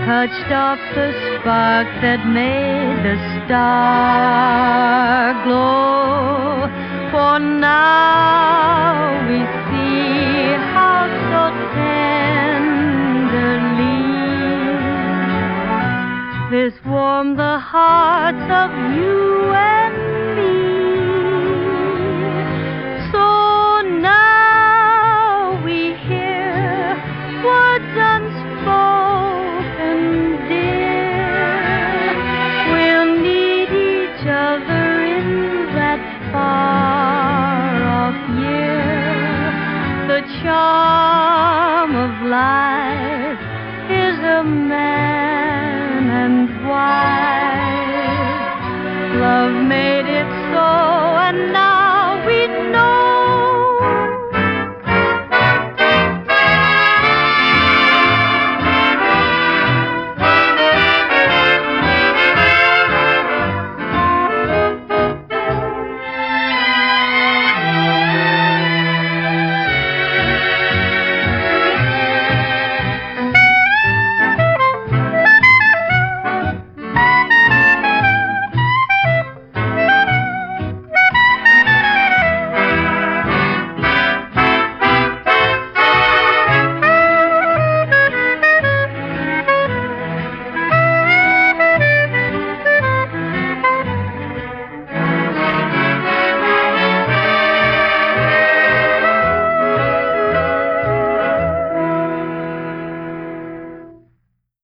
touched off the spark that made the star glow. For now we see how so tenderly this warmed the hearts of you and me. So now we hear words unspoken, dear. We'll need each other in that far-off year. The charm of life is a man and wife.